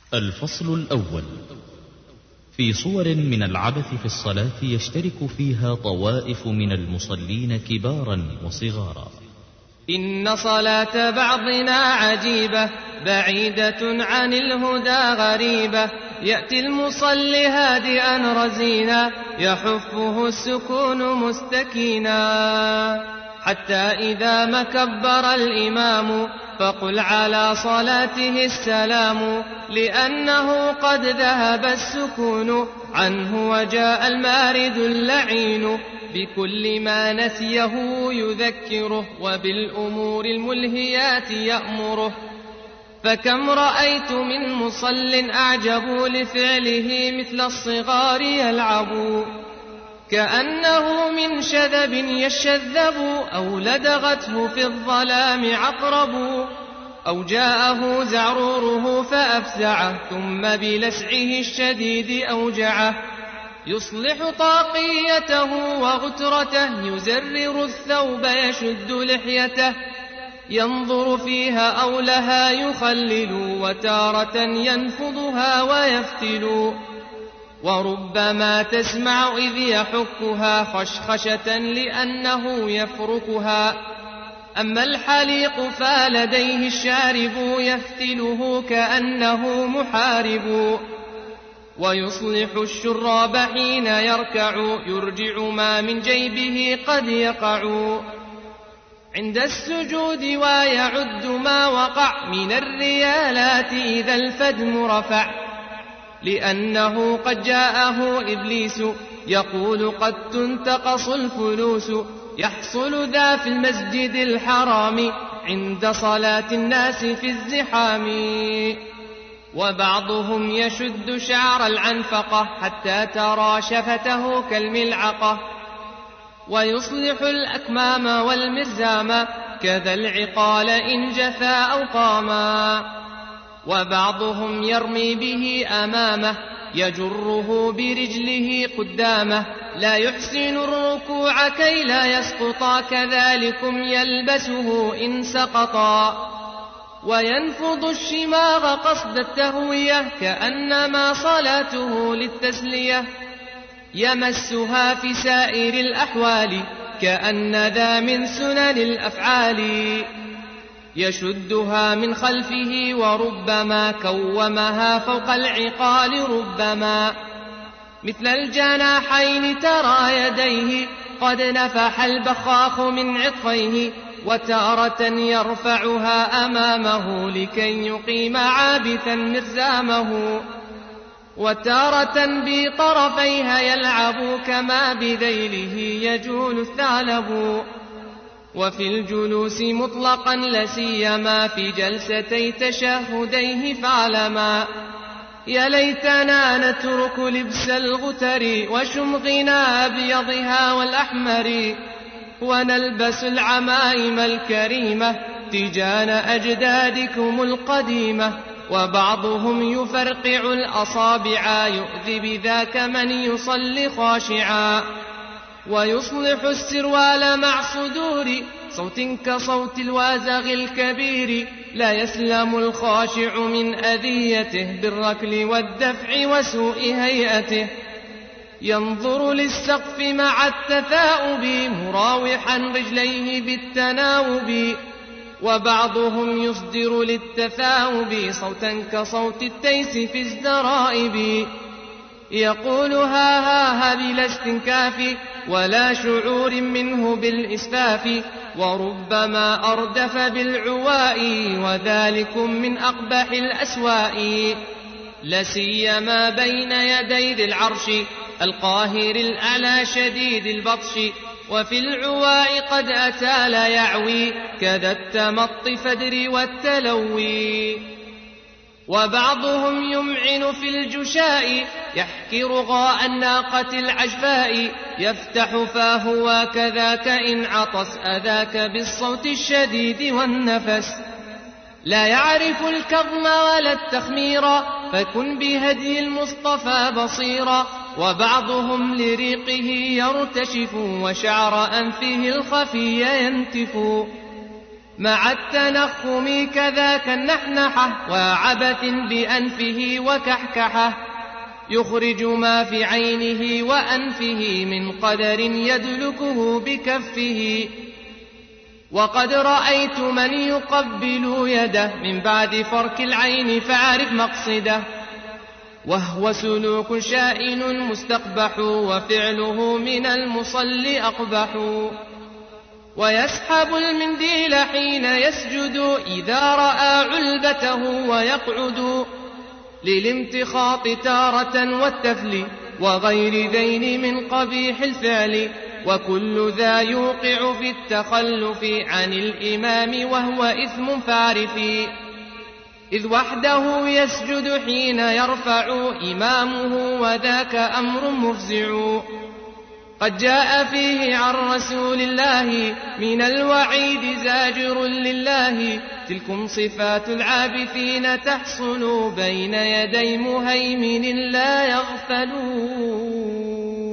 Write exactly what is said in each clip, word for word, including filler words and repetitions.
الفصل الأول. في صور من العبث في الصلاة يشترك فيها طوائف من المصلين كبارا وصغارا. إن صلاة بعضنا عجيبة بعيدة عن الهدى غريبة، يأتي المصلي هادئا رزينا يحفه السكون مستكينا، حتى إذا ما كبر الإمام فقل على صلاته السلام، لأنه قد ذهب السكون عنه وجاء المارد اللعين، بكل ما نسيه يذكره وبالأمور الملهيات يأمره. فكم رأيت من مصل أعجبوا لفعله مثل الصغار يلعبوا، كأنه من شذب يشذب أو لدغته في الظلام عقرب، أو جاءه زعروره فأفزعه ثم بلسعه الشديد أوجعه، يصلح طاقيته وغترته يزرر الثوب يشد لحيته، ينظر فيها أو لها يخلل وتارة ينفضها ويفتل، وربما تسمع إذ يحكها خشخشة لأنه يفركها. أما الحليق فلديه الشارب يفتله كأنه محارب، ويصلح الشراب حين يركع يرجع ما من جيبه قد يقع عند السجود، ويعد ما وقع من الريالات إذا الفدم رفع، لأنه قد جاءه إبليس يقول قد تنتقص الفلوس، يحصل ذا في المسجد الحرام عند صلاة الناس في الزحام. وبعضهم يشد شعر العنفقة حتى ترى شفته كالملعقة، ويصلح الأكمام والمرزام كذا العقال إن جفا أو قاما، وبعضهم يرمي به أمامه يجره برجله قدامه، لا يحسن الركوع كي لا يسقطا كذلكم يلبسه إن سقطا، وينفض الشماغ قصد التهوية كأنما صلاته للتسلية، يمسها في سائر الأحوال كأن ذا من سنن الأفعال، يشدها من خلفه وربما كومها فوق العقال ربما، مثل الجناحين ترى يديه قد نفح البخاخ من عطفيه، وتارة يرفعها أمامه لكي يقيم عابثا مرزامه، وتارة بطرفيها يلعب كما بذيله يجول الثعلب. وفي الجلوس مطلقا لسيما في جلستي تشهديه فاعلما، يا ليتنا نترك لبس الغتر وشمغنا أبيضها والأحمر، ونلبس العمائم الكريمة تجان أجدادكم القديمة. وبعضهم يفرقع الأصابع يؤذي بذاك من يصلي خاشعا، ويصلح السروال مع صدور صوت كصوت الوازغ الكبير، لا يسلم الخاشع من أذيته بالركل والدفع وسوء هيئته، ينظر للسقف مع التثاؤب مراوحا رجليه بالتناوب. وبعضهم يصدر للتثاؤب صوتا كصوت التيس في الزرائب، يقول ها ها ها بلا استنكاف ولا شعور منه بالإسفاف، وربما أردف بالعواء وذلكم من أقبح الأسواء، لسيما بين يدي ذي العرش القاهر الأعلى شديد البطش، وفي العواء قد أتى لا يعوي كذا التمط فدر والتلوي. وبعضهم يمعن في الجشاء يحكي رغاء الناقة العجفاء، يفتح فاه وكذاك إن عطس أذاك بالصوت الشديد والنفس، لا يعرف الكظم ولا التخمير فكن بهدي المصطفى بصيرا. وبعضهم لريقه يرتشف وشعر أنفه الخفي ينتف، مع التنخم كذاك النحنحة وعبث بأنفه وكحكحة يخرج ما في عينه وأنفه من قدر يدلكه بكفه. وقد رأيت من يقبل يده من بعد فرك العين فاعرف مقصده، وهو سلوك شائن مستقبح وفعله من المصلي أقبح. ويسحب المنديل حين يسجد إذا رأى علبته ويقعد للامتخاط تارة والتفل وغير ذين من قبيح الفعل. وكل ذا يوقع في التخلف عن الإمام وهو إثم فارف، إذ وحده يسجد حين يرفع إمامه وذاك أمر مفزع. قد جاء فيه عن رسول الله من الوعيد زاجر لله، تلكم صفات العابثين تحصل بين يدي مهيمن لا يغفلون.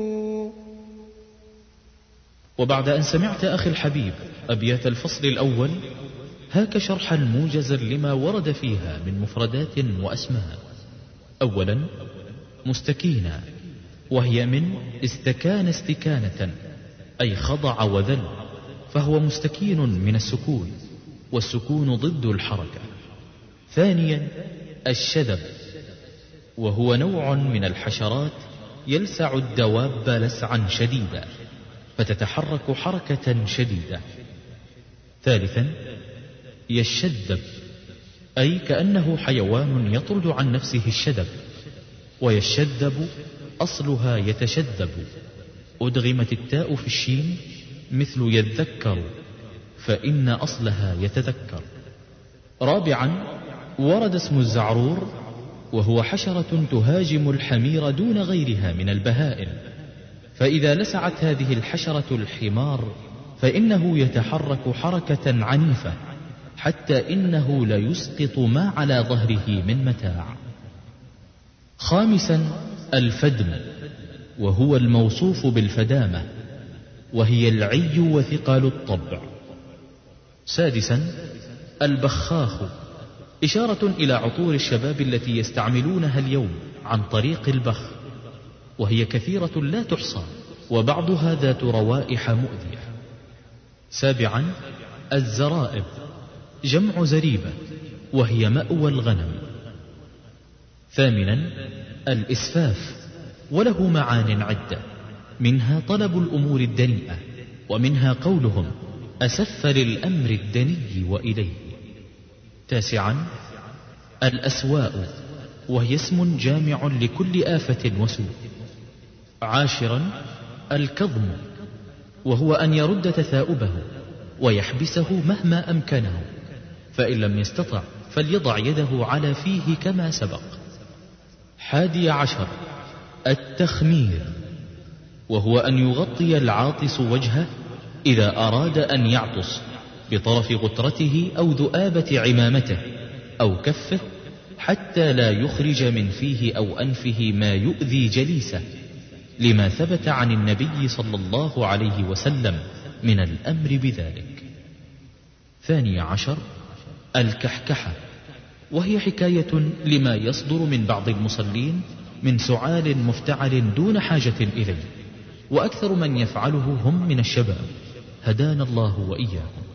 وبعد أن سمعت أخي الحبيب أبيات الفصل الأول، هاك شرحا موجزا لما ورد فيها من مفردات وأسماء. أولا مستكينة، وهي من استكان استكانة أي خضع وذل، فهو مستكين من السكون، والسكون ضد الحركة. ثانيا الشذب، وهو نوع من الحشرات يلسع الدواب لسعا شديدا فتتحرك حركة شديدة. ثالثا يشذب، أي كأنه حيوان يطرد عن نفسه الشذب، ويشذب أصلها يتشذب، أدغمت التاء في الشين مثل يذكر، فإن أصلها يتذكر. رابعا ورد اسم الزعرور، وهو حشرة تهاجم الحمير دون غيرها من البهائم، فإذا لسعت هذه الحشرة الحمار فإنه يتحرك حركة عنيفة حتى إنه ليسقط ما على ظهره من متاع. خامسا الفدم، وهو الموصوف بالفدامة، وهي العي وثقال الطبع. سادسا البخاخ، إشارة إلى عطور الشباب التي يستعملونها اليوم عن طريق البخ، وهي كثيرة لا تحصى، وبعضها ذات روائح مؤذية. سابعا الزرائب، جمع زريبة، وهي مأوى الغنم. ثامنا الإسفاف، وله معان عدة، منها طلب الأمور الدنيئة، ومنها قولهم أسف للأمر الدني وإليه. تاسعا الأسواء، وهي اسم جامع لكل آفة وسوء. عاشرا الكظم، وهو أن يرد تثاؤبه ويحبسه مهما أمكنه، فإن لم يستطع فليضع يده على فيه كما سبق. حادي عشر التخمير، وهو أن يغطي العاطس وجهه إذا أراد أن يعطس بطرف غترته أو ذؤابة عمامته أو كفه، حتى لا يخرج من فيه أو أنفه ما يؤذي جليسه، لما ثبت عن النبي صلى الله عليه وسلم من الأمر بذلك. ثاني عشر الكحكحة، وهي حكاية لما يصدر من بعض المصلين من سعال مفتعل دون حاجة إليه، وأكثر من يفعله هم من الشباب، هدانا الله وإياهم.